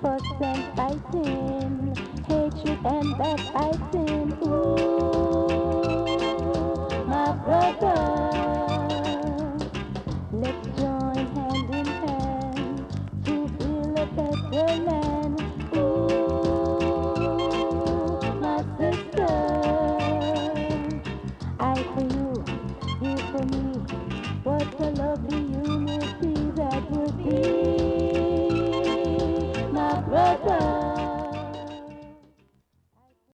fuss and fighting, hatred and backbiting. Ooh, my brother.